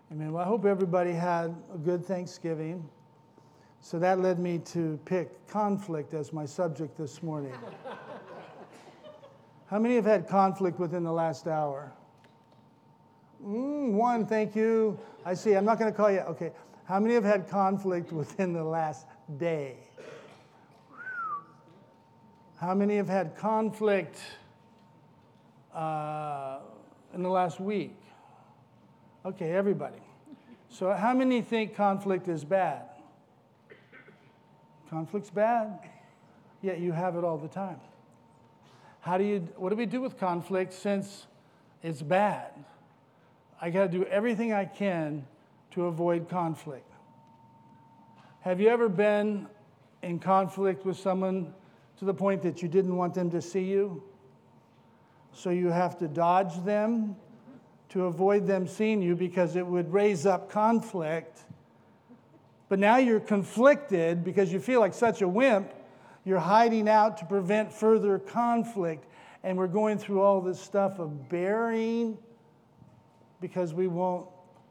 Amen. Well, I hope everybody had a good Thanksgiving. So that led me to pick conflict as my subject this morning. How many have had conflict within the last hour? One, thank you. I see. I'm not going to call you. Okay. How many have had conflict within the last day? How many have had conflict in the last week? Okay, everybody. So how many think conflict is bad? Conflict's bad, yet you have it all the time. What do we do with conflict since it's bad? I got to do everything I can to avoid conflict. Have you ever been in conflict with someone to the point that you didn't want them to see you? So you have to dodge them to avoid them seeing you because it would raise up conflict. But now you're conflicted because you feel like such a wimp. You're hiding out to prevent further conflict. And we're going through all this stuff of bearing because we won't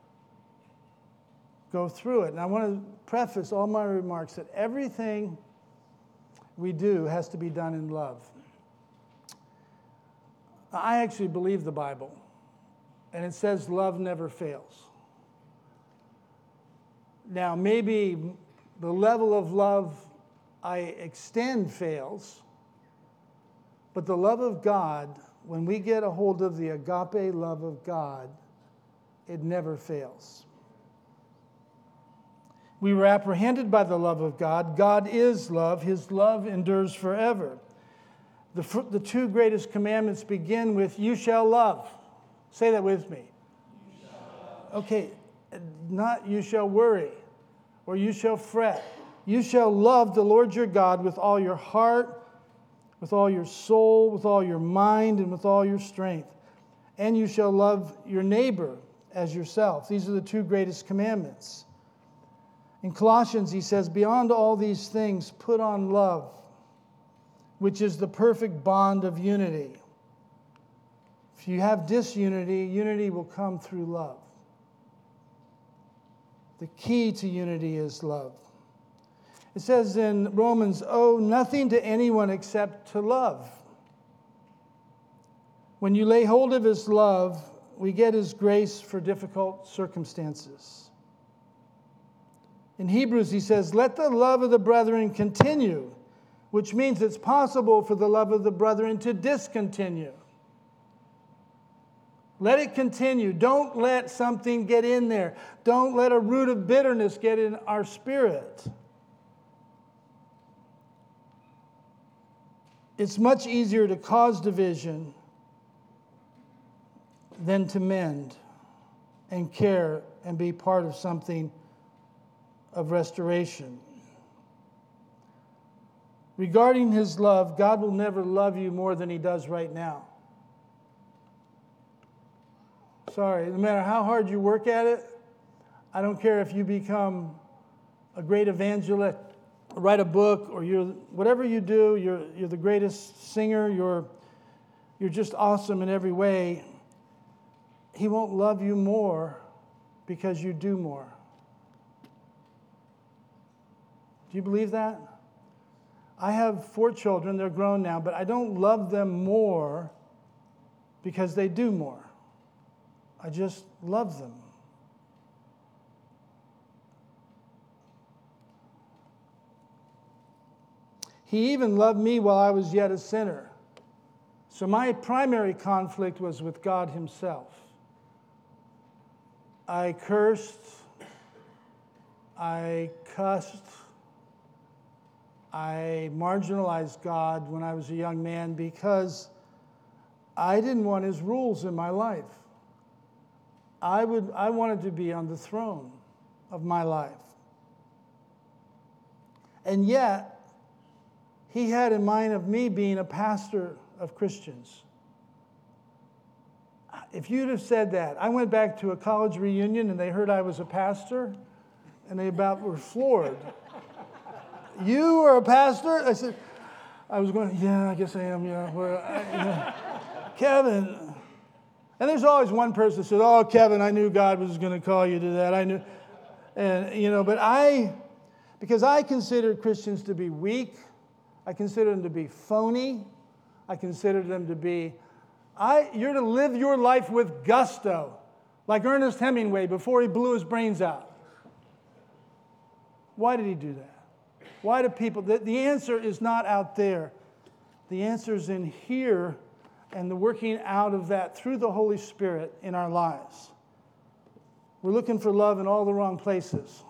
go through it. And I want to preface all my remarks that everything we do has to be done in love. I actually believe the Bible. And it says love never fails. Now, maybe the level of love I extend fails, but the love of God, when we get a hold of the agape love of God, it never fails. We were apprehended by the love of God. God is love. His love endures forever. The two greatest commandments begin with, you shall love. Say that with me. You shall love. Okay, not you shall worry or you shall fret. You shall love the Lord your God with all your heart, with all your soul, with all your mind, and with all your strength. And you shall love your neighbor as yourself. These are the two greatest commandments. In Colossians, he says, beyond all these things, put on love, which is the perfect bond of unity. If you have disunity, unity will come through love. The key to unity is love. It says in Romans, owe nothing to anyone except to love. When you lay hold of his love, we get his grace for difficult circumstances. In Hebrews, he says, let the love of the brethren continue, which means it's possible for the love of the brethren to discontinue. Let it continue. Don't let something get in there. Don't let a root of bitterness get in our spirit. It's much easier to cause division than to mend and care and be part of something of restoration. Regarding his love, God will never love you more than he does right now. Sorry, no matter how hard you work at it, I don't care if you become a great evangelist, write a book, or whatever you do, you're the greatest singer, you're just awesome in every way. He won't love you more because you do more. Do you believe that? I have 4 children, they're grown now, but I don't love them more because they do more. I just love them. He even loved me while I was yet a sinner. So my primary conflict was with God himself. I cursed, I cussed, I marginalized God when I was a young man because I didn't want his rules in my life. I wanted to be on the throne of my life. And yet, he had in mind of me being a pastor of Christians. If you'd have said that, I went back to a college reunion and they heard I was a pastor and they about were floored. You are a pastor? I said, I was going, yeah, I guess I am, yeah. Kevin, And there's always one person that says, oh, Kevin, I knew God was going to call you to that. I knew. And, but because I consider Christians to be weak, I consider them to be phony, I consider them to be, you're to live your life with gusto, like Ernest Hemingway before he blew his brains out. Why did he do that? Why do people, the answer is not out there. The answer is in here and the working out of that through the Holy Spirit in our lives. We're looking for love in all the wrong places.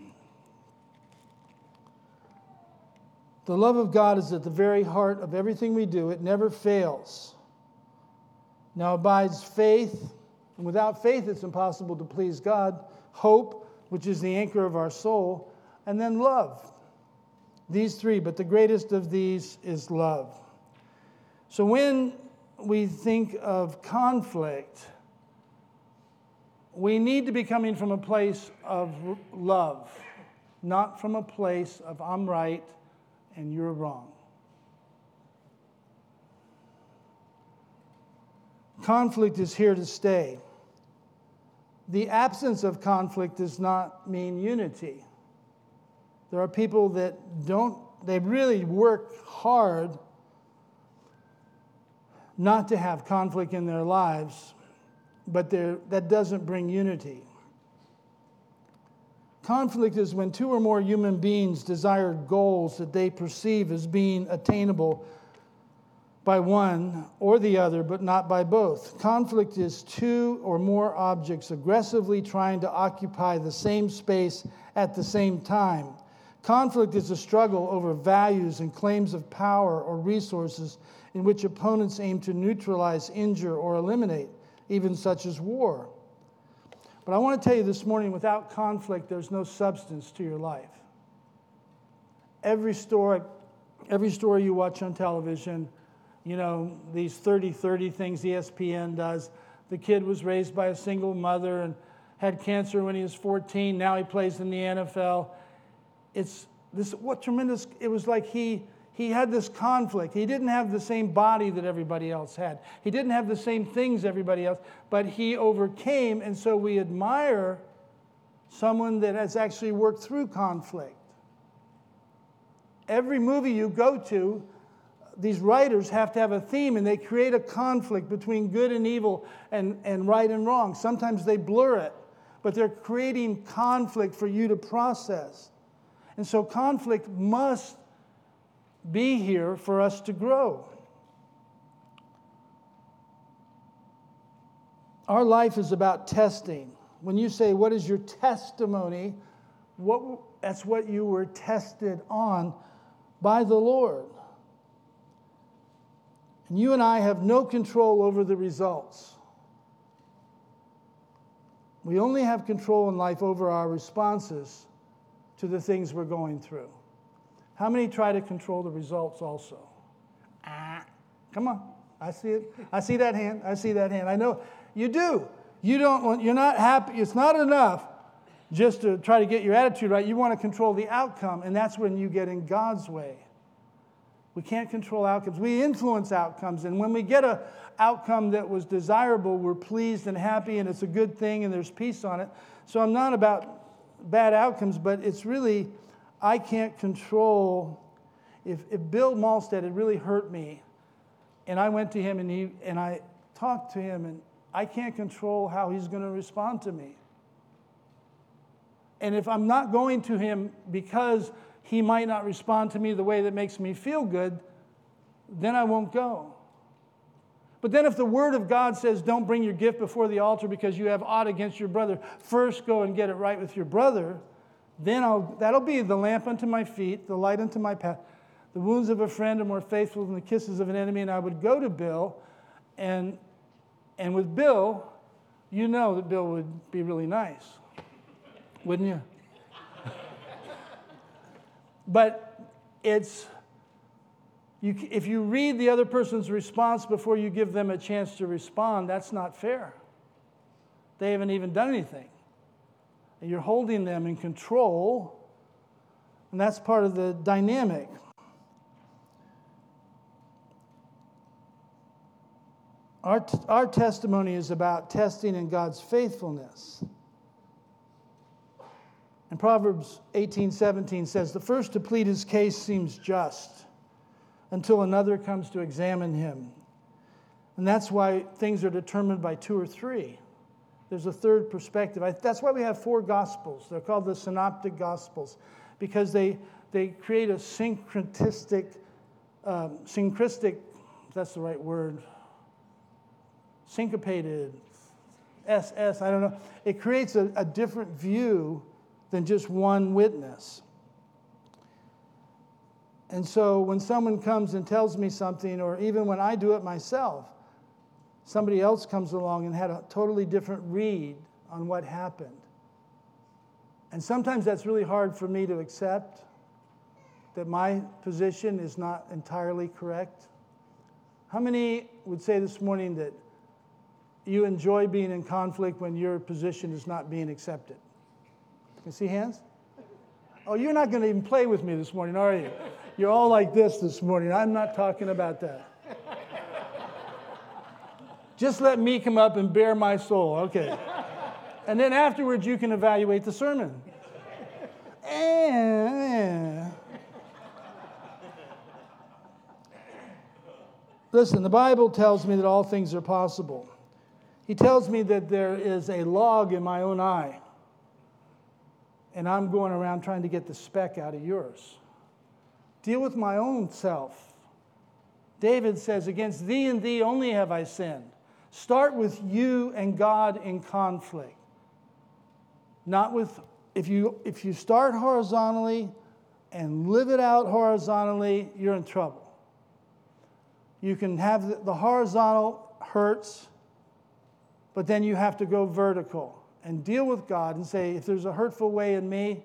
The love of God is at the very heart of everything we do. It never fails. Now abides faith, and without faith it's impossible to please God. Hope, which is the anchor of our soul, and then love. These three, but the greatest of these is love. So when we think of conflict, we need to be coming from a place of love, not from a place of I'm right and you're wrong. Conflict is here to stay. The absence of conflict does not mean unity. There are people that they really work hard not to have conflict in their lives, but that doesn't bring unity. Conflict is when two or more human beings desire goals that they perceive as being attainable by one or the other, but not by both. Conflict is two or more objects aggressively trying to occupy the same space at the same time. Conflict is a struggle over values and claims of power or resources in which opponents aim to neutralize, injure, or eliminate, even such as war. But I want to tell you this morning, without conflict, there's no substance to your life. Every story you watch on television, these 30-30 things ESPN does. The kid was raised by a single mother and had cancer when he was 14. Now he plays in the NFL. It was like he had this conflict. He didn't have the same body that everybody else had. He didn't have the same things everybody else, but he overcame, and so we admire someone that has actually worked through conflict. Every movie you go to, these writers have to have a theme, and they create a conflict between good and evil and right and wrong. Sometimes they blur it, but they're creating conflict for you to process. And so conflict must be here for us to grow. Our life is about testing. When you say, what is your testimony? That's what you were tested on by the Lord. And you and I have no control over the results. We only have control in life over our responses to the things we're going through. How many try to control the results also? Come on. I see it. I see that hand. I know you do. You're not happy. It's not enough just to try to get your attitude right. You want to control the outcome, and that's when you get in God's way. We can't control outcomes. We influence outcomes, and when we get an outcome that was desirable, we're pleased and happy, and it's a good thing, and there's peace on it. So I'm not about bad outcomes, but it's really, I can't control. If Bill Malstead had really hurt me, and I went to him and I talked to him, and I can't control how he's going to respond to me. And if I'm not going to him because he might not respond to me the way that makes me feel good, then I won't go. But then if the Word of God says don't bring your gift before the altar because you have aught against your brother, first go and get it right with your brother, then that'll be the lamp unto my feet, the light unto my path. The wounds of a friend are more faithful than the kisses of an enemy. And I would go to Bill, and with Bill, you know that Bill would be really nice, wouldn't you? But if you read the other person's response before you give them a chance to respond, that's not fair. They haven't even done anything. And you're holding them in control, and that's part of the dynamic. Our testimony is about testing in God's faithfulness. And Proverbs 18:17 says, the first to plead his case seems just until another comes to examine him. And that's why things are determined by two or three. There's a third perspective. That's why we have 4 Gospels. They're called the Synoptic Gospels, because they create a syncretistic, if that's the right word, syncopated, I don't know. It creates a different view than just one witness. And so when someone comes and tells me something, or even when I do it myself, somebody else comes along and had a totally different read on what happened. And sometimes that's really hard for me to accept, that my position is not entirely correct. How many would say this morning that you enjoy being in conflict when your position is not being accepted? You see hands? Oh, you're not going to even play with me this morning, are you? You're all like this morning. I'm not talking about that. Just let me come up and bare my soul. Okay. And then afterwards, you can evaluate the sermon. Listen, the Bible tells me that all things are possible. He tells me that there is a log in my own eye, and I'm going around trying to get the speck out of yours. Deal with my own self. David says, against thee and thee only have I sinned. Start with you and God in conflict. Not with, if you start horizontally and live it out horizontally, you're in trouble. You can have the horizontal hurts, but then you have to go vertical and deal with God and say, if there's a hurtful way in me,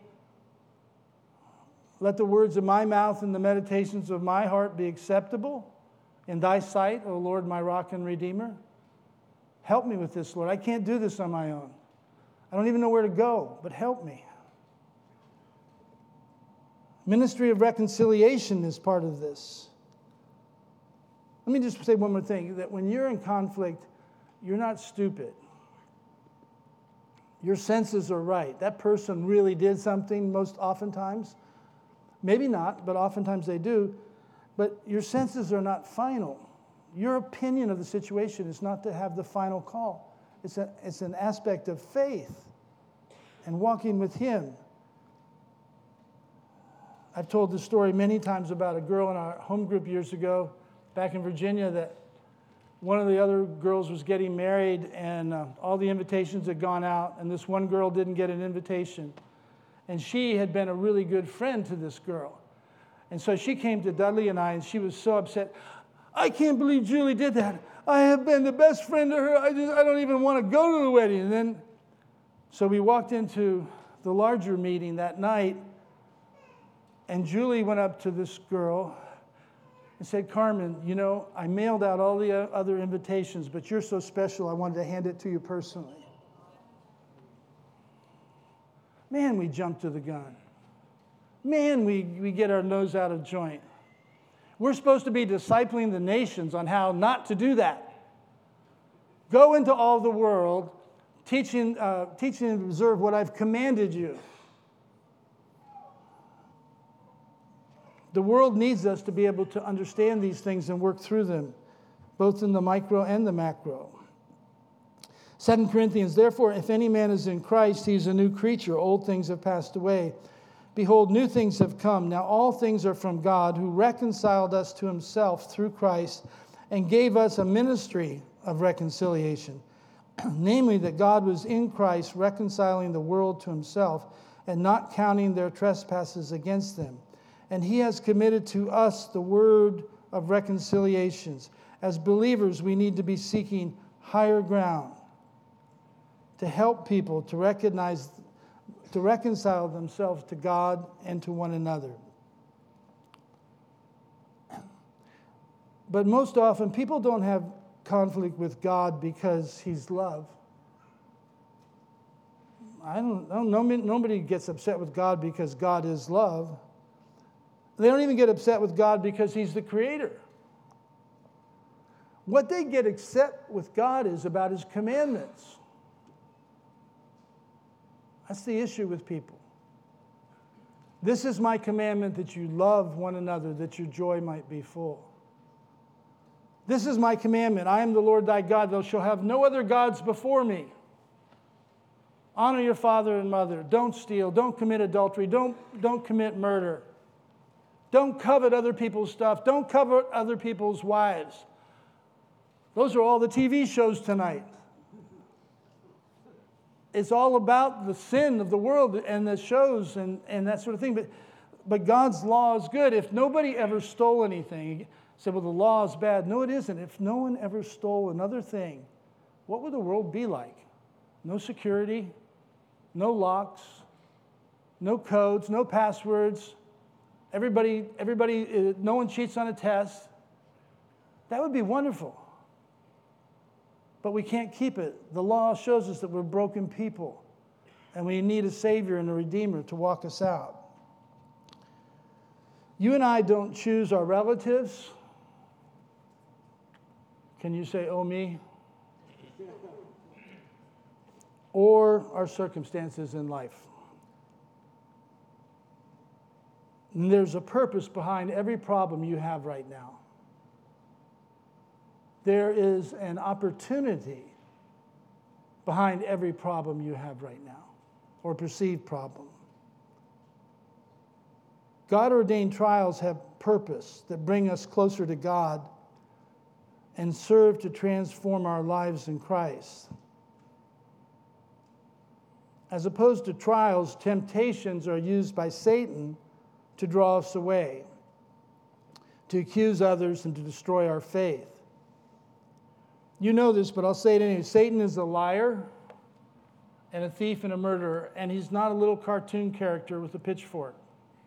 let the words of my mouth and the meditations of my heart be acceptable in thy sight, O Lord, my rock and redeemer. Help me with this, Lord. I can't do this on my own. I don't even know where to go, but help me. Ministry of reconciliation is part of this. Let me just say one more thing, that when you're in conflict, you're not stupid. Your senses are right. That person really did something most oftentimes. Maybe not, but oftentimes they do. But your senses are not final. Your opinion of the situation is not to have the final call. It's an aspect of faith and walking with Him. I've told this story many times about a girl in our home group years ago back in Virginia, that one of the other girls was getting married, and all the invitations had gone out, and this one girl didn't get an invitation. And she had been a really good friend to this girl. And so she came to Dudley and I, and she was so upset. I can't believe Julie did that. I have been the best friend to her. I don't even want to go to the wedding. And then, so we walked into the larger meeting that night, and Julie went up to this girl and said, Carmen, you know, I mailed out all the other invitations, but you're so special, I wanted to hand it to you personally. Man, we jump to the gun. Man, we get our nose out of joint. We're supposed to be discipling the nations on how not to do that. Go into all the world, teaching and observe what I've commanded you. The world needs us to be able to understand these things and work through them, both in the micro and the macro. 2 Corinthians, therefore, if any man is in Christ, he is a new creature. Old things have passed away. Behold, new things have come. Now all things are from God, who reconciled us to himself through Christ and gave us a ministry of reconciliation. Namely, that God was in Christ reconciling the world to himself and not counting their trespasses against them. And he has committed to us the word of reconciliations. As believers, we need to be seeking higher ground to help people to reconcile themselves to God and to one another. But most often, people don't have conflict with God because he's love. Nobody gets upset with God because God is love. They don't even get upset with God because he's the creator. What they get upset with God is about his commandments. That's the issue with people. This is my commandment, that you love one another, that your joy might be full. This is my commandment. I am the Lord thy God. Thou shalt have no other gods before me. Honor your father and mother. Don't steal. Don't commit adultery. Don't commit murder. Don't covet other people's stuff. Don't covet other people's wives. Those are all the TV shows tonight. It's all about the sin of the world and the shows and that sort of thing. But God's law is good. If nobody ever stole anything, you say, well, the law is bad. No, it isn't. If no one ever stole another thing, what would the world be like? No security, no locks, no codes, no passwords. Everybody, no one cheats on a test. That would be wonderful. But we can't keep it. The law shows us that we're broken people, and we need a Savior and a Redeemer to walk us out. You and I don't choose our relatives. Can you say, oh, me? Or our circumstances in life. And there's a purpose behind every problem you have right now. There is an opportunity behind every problem you have right now, or perceived problem. God-ordained trials have purpose that bring us closer to God and serve to transform our lives in Christ. As opposed to trials, temptations are used by Satan to draw us away, to accuse others, and to destroy our faith. You know this, but I'll say it anyway. Satan is a liar and a thief and a murderer, and he's not a little cartoon character with a pitchfork.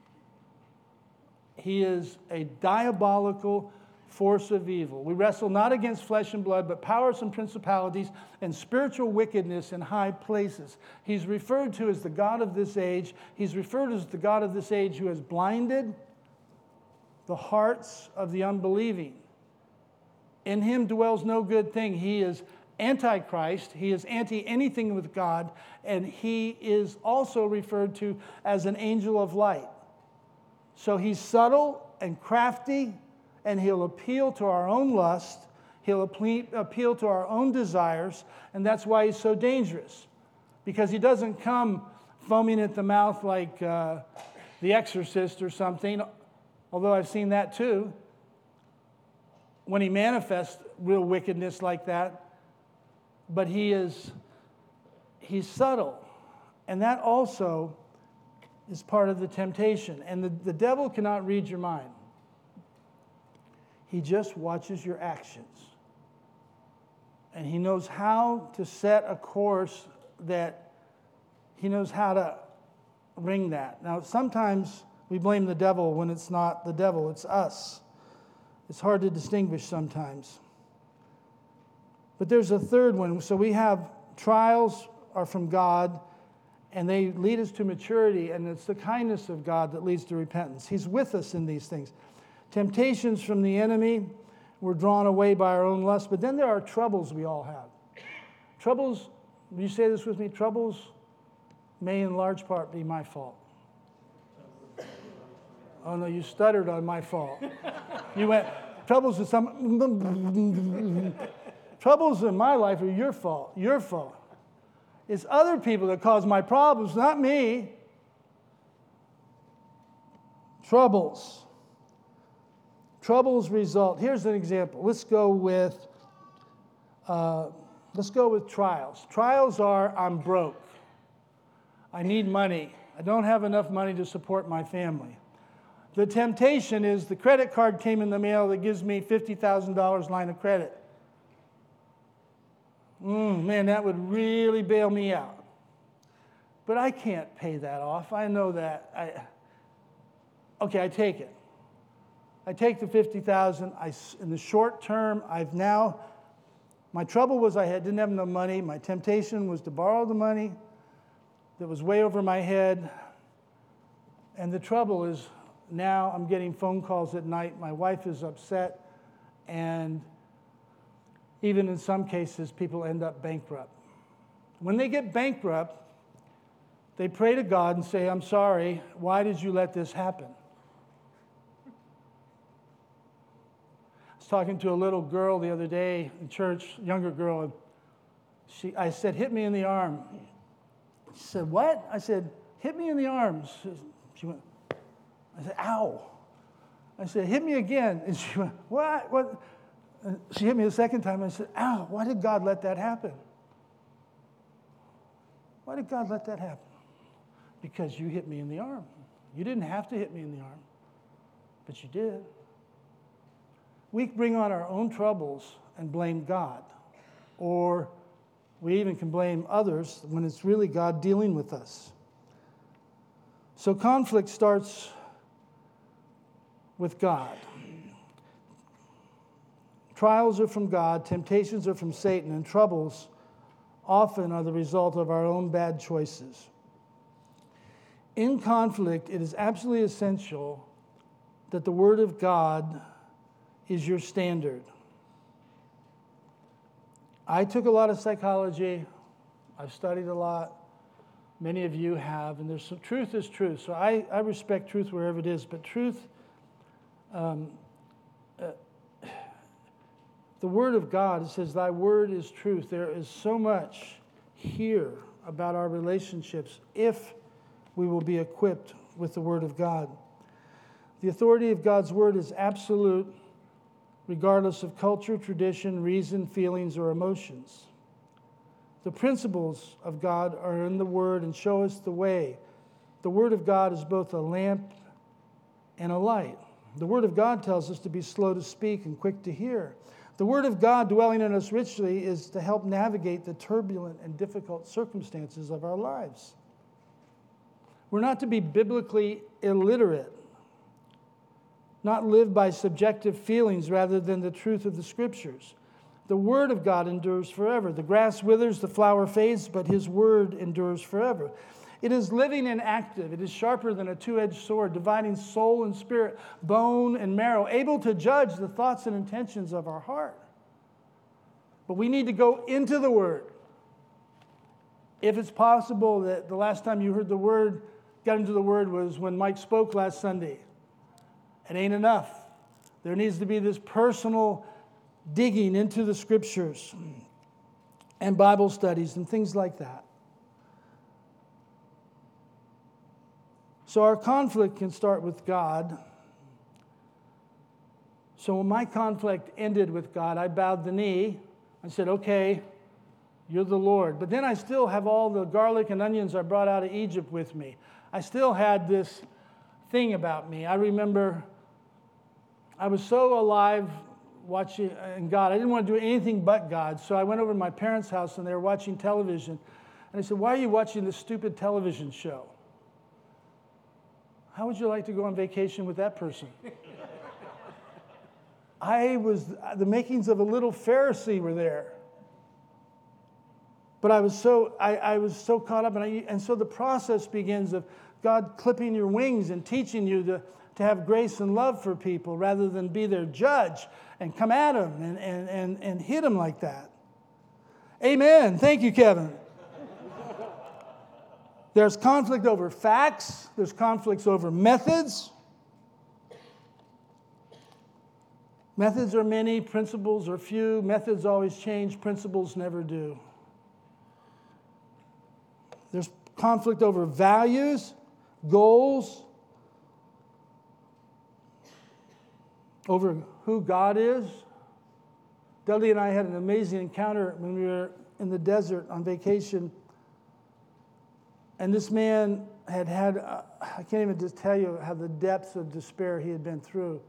He is a diabolical force of evil. We wrestle not against flesh and blood, but powers and principalities and spiritual wickedness in high places. He's referred to as the God of this age. He's referred to as the God of this age who has blinded the hearts of the unbelieving. In him dwells no good thing. He is antichrist. He is anti anything with God. And he is also referred to as an angel of light. So he's subtle and crafty, and he'll appeal to our own lust. He'll appeal to our own desires. And that's why he's so dangerous. Because he doesn't come foaming at the mouth like The Exorcist or something. Although I've seen that too. When he manifests real wickedness like that. But he's subtle. And that also is part of the temptation. And the devil cannot read your mind. He just watches your actions. And he knows how to set a course that he knows how to ring that. Now, sometimes we blame the devil when it's not the devil, it's us. It's hard to distinguish sometimes. But there's a third one. So we have trials are from God, and they lead us to maturity, and it's the kindness of God that leads to repentance. He's with us in these things. Temptations from the enemy, we're drawn away by our own lust, but then there are troubles we all have. Troubles, will you say this with me? Troubles may in large part be my fault. Oh no, you stuttered on my fault. You went, troubles is troubles in my life are your fault. Your fault. It's other people that cause my problems, not me. Troubles. Troubles result. Here's an example. Let's go with trials. Trials are, I'm broke. I need money. I don't have enough money to support my family. The temptation is the credit card came in the mail that gives me $50,000 line of credit. Man, that would really bail me out. But I can't pay that off. I know that. Okay, I take it. I take the $50,000. In the short term, my trouble was I didn't have enough money. My temptation was to borrow the money that was way over my head. And the trouble is now I'm getting phone calls at night. My wife is upset, and Even in some cases, people end up bankrupt. When they get bankrupt, they pray to God and say, I'm sorry, why did you let this happen? I was talking to a little girl the other day in church, younger girl, and I said, hit me in the arm. She said, what? I said, hit me in the arms. She went, I said, ow. I said, hit me again. And she went, what? What? And she hit me the second time. I said, ow, why did God let that happen? Why did God let that happen? Because you hit me in the arm. You didn't have to hit me in the arm, but you did. We bring on our own troubles and blame God, or we even can blame others when it's really God dealing with us. So conflict starts with God. Trials are from God, temptations are from Satan, and troubles often are the result of our own bad choices. In conflict, it is absolutely essential that the Word of God is your standard. I took a lot of psychology. I've studied a lot. Many of you have. And there's some truth is truth. So I respect truth wherever it is. But truth, the Word of God, it says, thy word is truth. There is so much here about our relationships if we will be equipped with the Word of God. The authority of God's Word is absolute, regardless of culture, tradition, reason, feelings, or emotions. The principles of God are in the Word and show us the way. The Word of God is both a lamp and a light. The Word of God tells us to be slow to speak and quick to hear. The Word of God dwelling in us richly is to help navigate the turbulent and difficult circumstances of our lives. We're not to be biblically illiterate, not live by subjective feelings rather than the truth of the Scriptures. The Word of God endures forever. The grass withers, the flower fades, but His Word endures forever. It is living and active. It is sharper than a two-edged sword, dividing soul and spirit, bone and marrow, able to judge the thoughts and intentions of our heart. But we need to go into the Word. If it's possible that the last time you heard the Word, got into the Word, was when Mike spoke last Sunday. It ain't enough. There needs to be this personal digging into the Scriptures and Bible studies and things like that. So our conflict can start with God. So when my conflict ended with God, I bowed the knee. I said, okay, you're the Lord. But then I still have all the garlic and onions I brought out of Egypt with me. I still had this thing about me. I remember I was so alive watching in God. I didn't want to do anything but God. So I went over to my parents' house and they were watching television. And I said, why are you watching this stupid television show? How would you like to go on vacation with that person? The makings of a little Pharisee were there. But I was so caught up, and so the process begins of God clipping your wings and teaching you to have grace and love for people rather than be their judge and come at them and hit them like that. Amen. Thank you, Kevin. There's conflict over facts. There's conflicts over methods. Methods are many, principles are few. Methods always change, principles never do. There's conflict over values, goals, over who God is. Dudley and I had an amazing encounter when we were in the desert on vacation. And this man had I can't even just tell you how the depths of despair he had been through.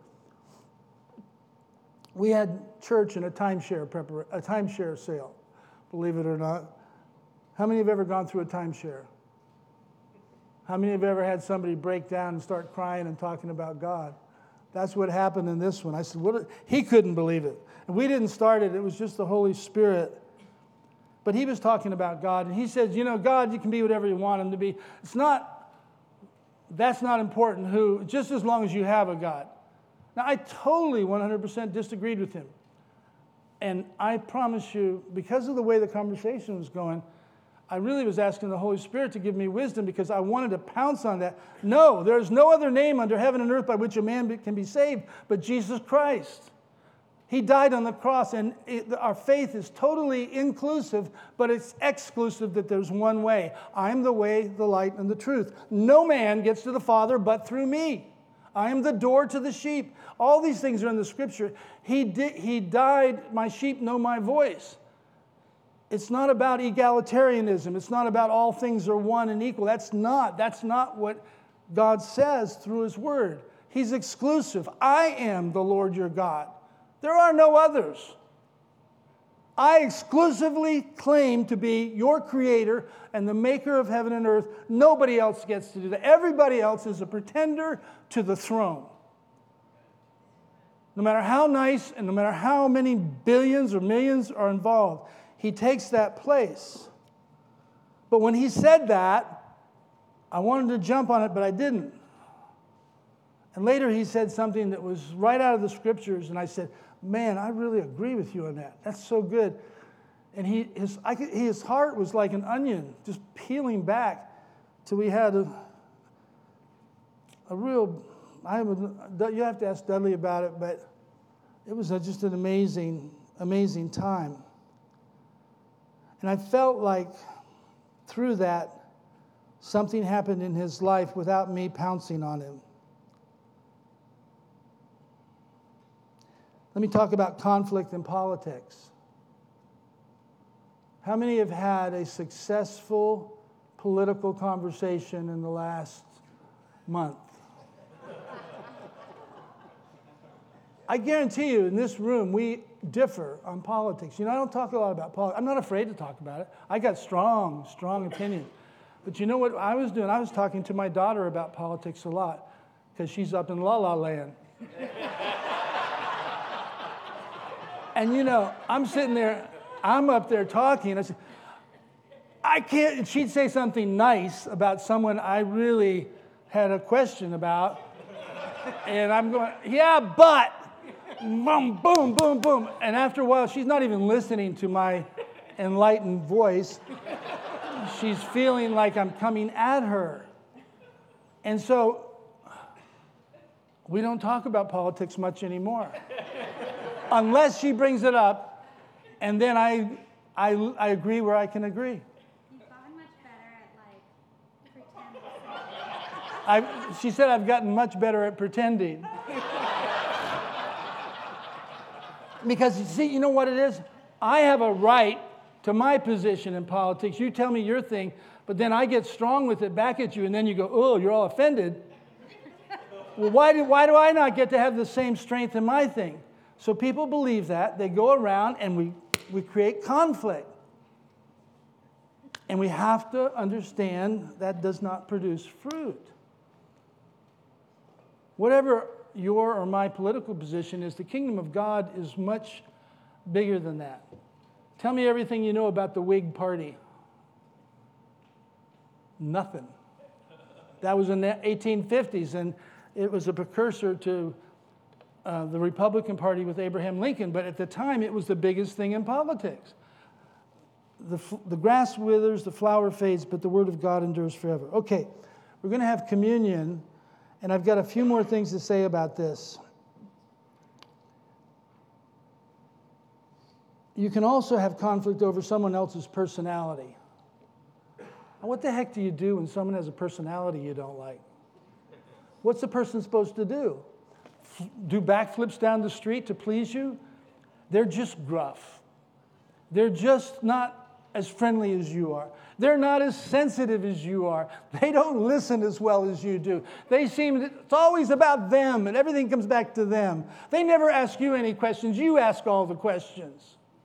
We had church in a timeshare sale, believe it or not. How many have ever gone through a timeshare? How many have ever had somebody break down and start crying and talking about God? That's what happened in this one. I said, he couldn't believe it. And we didn't start it. It was just the Holy Spirit. But he was talking about God. And he says, God, you can be whatever you want him to be. That's not important just as long as you have a God. Now, I totally 100% disagreed with him. And I promise you, because of the way the conversation was going, I really was asking the Holy Spirit to give me wisdom because I wanted to pounce on that. No, there's no other name under heaven and earth by which a man can be saved but Jesus Christ. He died on the cross, and our faith is totally inclusive, but it's exclusive that there's one way. I am the way, the light, and the truth. No man gets to the Father but through me. I am the door to the sheep. All these things are in the Scripture. He died, my sheep know my voice. It's not about egalitarianism. It's not about all things are one and equal. That's not what God says through His Word. He's exclusive. I am the Lord your God. There are no others. I exclusively claim to be your creator and the maker of heaven and earth. Nobody else gets to do that. Everybody else is a pretender to the throne. No matter how nice and no matter how many billions or millions are involved, he takes that place. But when he said that, I wanted to jump on it, but I didn't. And later he said something that was right out of the Scriptures, and I said, man, I really agree with you on that. That's so good. And his heart was like an onion, just peeling back till we had a real, you have to ask Dudley about it, but it was just an amazing, amazing time. And I felt like through that, something happened in his life without me pouncing on him. Let me talk about conflict in politics. How many have had a successful political conversation in the last month? I guarantee you, in this room, we differ on politics. I don't talk a lot about politics. I'm not afraid to talk about it. I got strong opinion. But you know what I was doing? I was talking to my daughter about politics a lot because she's up in La La Land. And I'm sitting there, I'm up there talking. I said, I can't, and she'd say something nice about someone I really had a question about. And I'm going, yeah, but, boom, boom, boom, boom. And after a while, she's not even listening to my enlightened voice. She's feeling like I'm coming at her. And so, we don't talk about politics much anymore. Unless she brings it up, and then I agree where I can agree. You've gotten much better at, pretending. She said I've gotten much better at pretending. Because, you know what it is? I have a right to my position in politics. You tell me your thing, but then I get strong with it back at you, and then you go, oh, you're all offended. Well, why do I not get to have the same strength in my thing? So people believe that. They go around, and we create conflict. And we have to understand that does not produce fruit. Whatever your or my political position is, the kingdom of God is much bigger than that. Tell me everything you know about the Whig Party. Nothing. That was in the 1850s, and it was a precursor to the Republican Party with Abraham Lincoln, but at the time it was the biggest thing in politics. The grass withers, the flower fades, but the word of God endures forever. Okay, we're going to have communion, and I've got a few more things to say about this. You can also have conflict over someone else's personality. What the heck do you do when someone has a personality you don't like? What's the person supposed to do? Do backflips down the street to please you? They're just gruff. They're just not as friendly as you are. They're not as sensitive as you are. They don't listen as well as you do. It's always about them, and everything comes back to them. They never ask you any questions. You ask all the questions.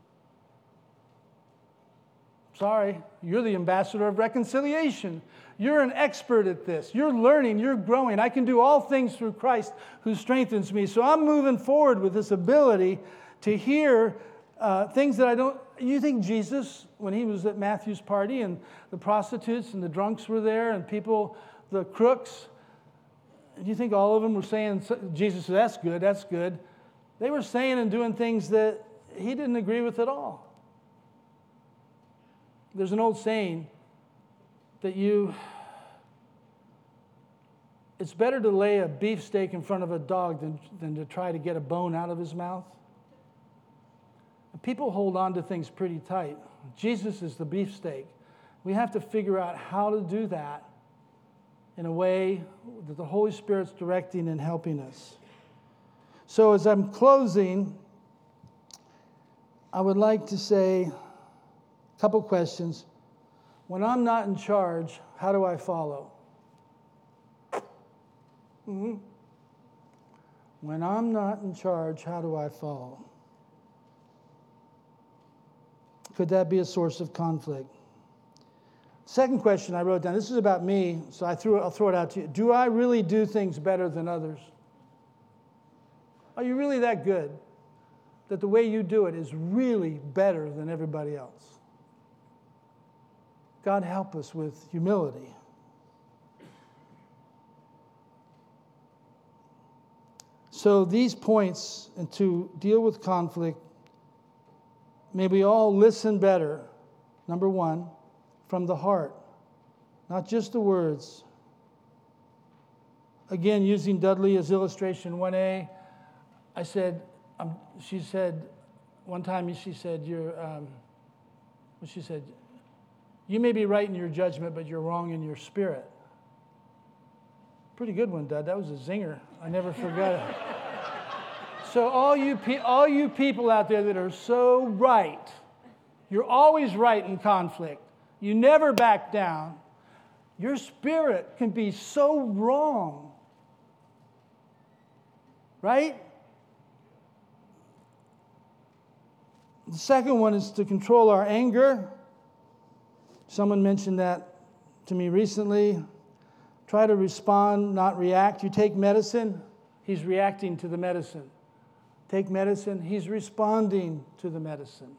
Sorry, you're the ambassador of reconciliation. You're an expert at this. You're learning. You're growing. I can do all things through Christ who strengthens me. So I'm moving forward with this ability to hear things that I don't. You think Jesus, when he was at Matthew's party and the prostitutes and the drunks were there and people, the crooks, do you think all of them were saying, Jesus said, that's good, that's good? They were saying and doing things that he didn't agree with at all. There's an old saying that it's better to lay a beefsteak in front of a dog than to try to get a bone out of his mouth. People hold on to things pretty tight. Jesus is the beefsteak. We have to figure out how to do that in a way that the Holy Spirit's directing and helping us. So as I'm closing, I would like to say a couple questions. When I'm not in charge, how do I follow? Mm-hmm. When I'm not in charge, how do I follow? Could that be a source of conflict? Second question I wrote down. This is about me, so I'll throw it out to you. Do I really do things better than others? Are you really that good that the way you do it is really better than everybody else? God help us with humility. So these points, and to deal with conflict, may we all listen better, number one, from the heart, not just the words. Again, using Dudley as illustration 1A, she said, one time she said, you may be right in your judgment, but you're wrong in your spirit. Pretty good one, Dud. That was a zinger. I never forgot it. So all you people out there that are so right, you're always right in conflict. You never back down. Your spirit can be so wrong. Right? The second one is to control our anger. Someone mentioned that to me recently. Try to respond, not react. You take medicine, he's reacting to the medicine. Take medicine, he's responding to the medicine.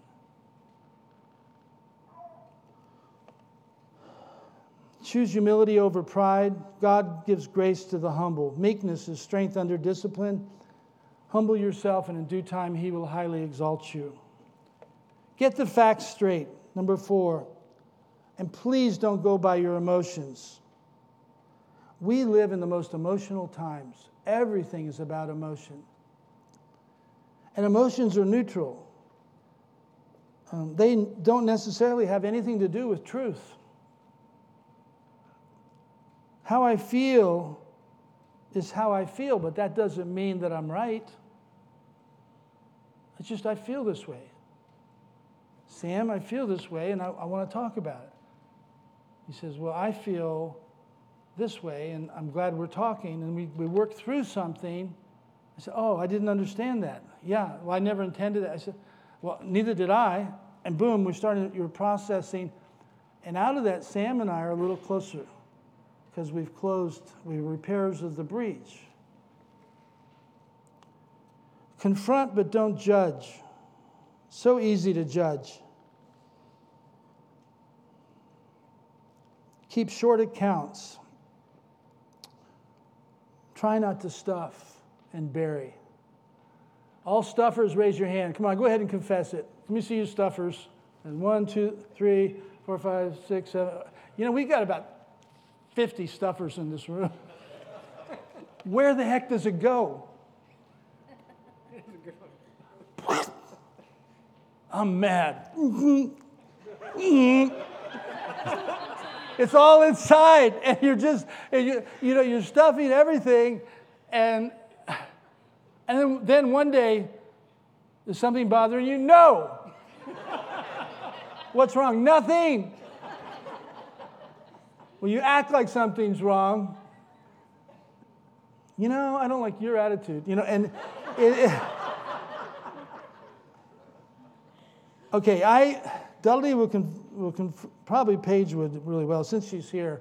Choose humility over pride. God gives grace to the humble. Meekness is strength under discipline. Humble yourself, and in due time he will highly exalt you. Get the facts straight. Number 4. And please don't go by your emotions. We live in the most emotional times. Everything is about emotion. And emotions are neutral. They don't necessarily have anything to do with truth. How I feel is how I feel, but that doesn't mean that I'm right. It's just I feel this way. Sam, I feel this way, and I want to talk about it. He says, well, I feel this way, and I'm glad we're talking, and we work through something. I said, oh, I didn't understand that. Yeah, well, I never intended it. I said, well, neither did I. And boom, you're processing. And out of that, Sam and I are a little closer because we're repairers of the breach. Confront, but don't judge. So easy to judge. Keep short accounts. Try not to stuff and bury. All stuffers, raise your hand. Come on, go ahead and confess it. Let me see you stuffers. And 1, 2, 3, 4, 5, 6, 7. We've got about 50 stuffers in this room. Where the heck does it go? I'm mad. It's all inside, and you're stuffing everything, and then one day, is something bothering you? No. What's wrong? Nothing. Well, you act like something's wrong. I don't like your attitude. Okay, Dudley will probably Paige would really well since she's here.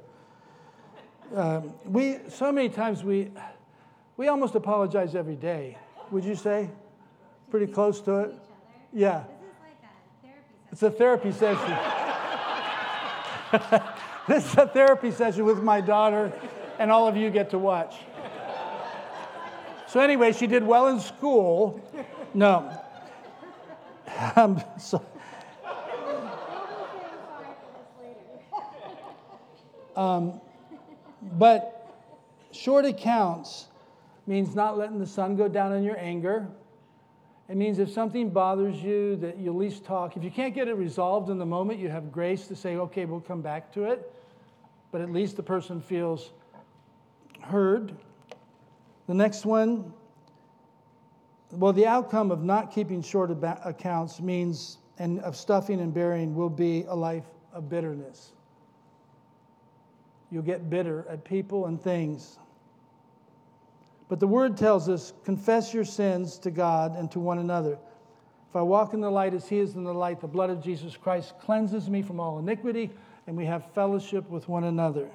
So many times we almost apologize every day. Would you say? Pretty close to it. Yeah. This is like a therapy session. It's a therapy session. This is a therapy session with my daughter, and all of you get to watch. So anyway, she did well in school. No. I'm so, We'll be feeling sorry for this later. but short accounts means not letting the sun go down in your anger. It means if something bothers you, that you at least talk. If you can't get it resolved in the moment, you have grace to say, okay, we'll come back to it. But at least the person feels heard. The next one, well, the outcome of not keeping short accounts means, and of stuffing and burying, will be a life of bitterness. You'll get bitter at people and things. But the word tells us, confess your sins to God and to one another. If I walk in the light as he is in the light, the blood of Jesus Christ cleanses me from all iniquity, and we have fellowship with one another.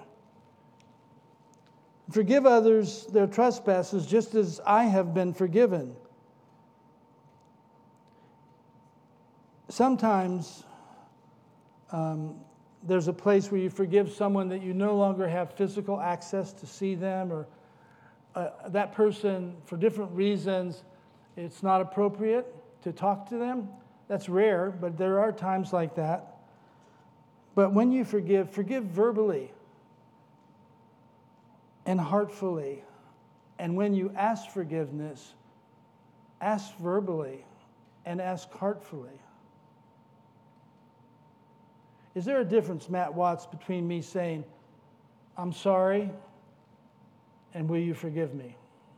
Forgive others their trespasses, just as I have been forgiven. Sometimes there's a place where you forgive someone that you no longer have physical access to see them, or that person, for different reasons, it's not appropriate to talk to them. That's rare, but there are times like that. But when you forgive verbally and heartfully. And when you ask forgiveness, ask verbally and ask heartfully. Is there a difference, Matt Watts, between me saying, I'm sorry, and will you forgive me?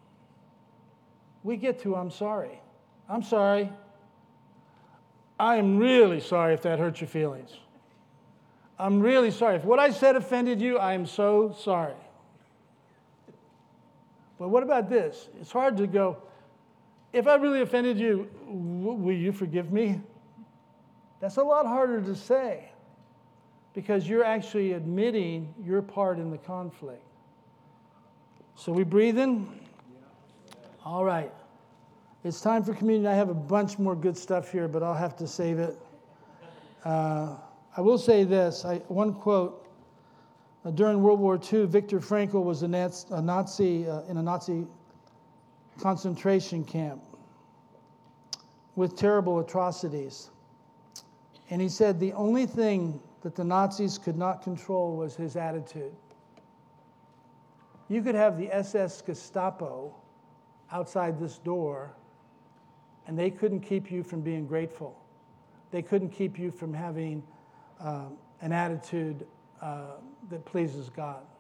We get to I'm sorry. I'm sorry. I am really sorry if that hurt your feelings. I'm really sorry. If what I said offended you, I am so sorry. But what about this? It's hard to go, if I really offended you, will you forgive me? That's a lot harder to say because you're actually admitting your part in the conflict. So we breathing? All right. It's time for communion. I have a bunch more good stuff here, but I'll have to save it. I will say this. One quote. During World War II, Viktor Frankl was a Nazi in a Nazi concentration camp with terrible atrocities. And he said the only thing that the Nazis could not control was his attitude. You could have the SS Gestapo outside this door, and they couldn't keep you from being grateful. They couldn't keep you from having an attitude that pleases God.